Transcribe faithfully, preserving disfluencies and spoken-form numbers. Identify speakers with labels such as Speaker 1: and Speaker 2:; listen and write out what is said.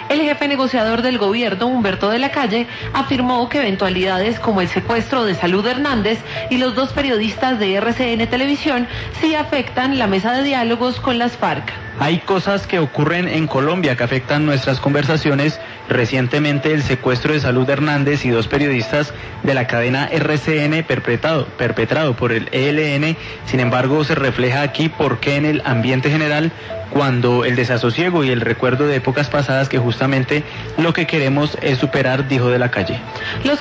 Speaker 1: El jefe negociador del gobierno, Humberto de la Calle, afirmó que eventualidades como el secuestro de Salud Hernández y los dos periodistas de R C N Televisión sí afectan la mesa de diálogos con las FARC.
Speaker 2: Hay cosas que ocurren en Colombia que afectan nuestras conversaciones. Recientemente el secuestro de Salud Hernández y dos periodistas de la cadena R C N perpetrado, perpetrado por el E L N. Sin embargo, se refleja aquí porque en el ambiente general, cuando el desasosiego y el recuerdo de épocas pasadas, que justamente lo que queremos es superar, dijo de la Calle.
Speaker 1: Los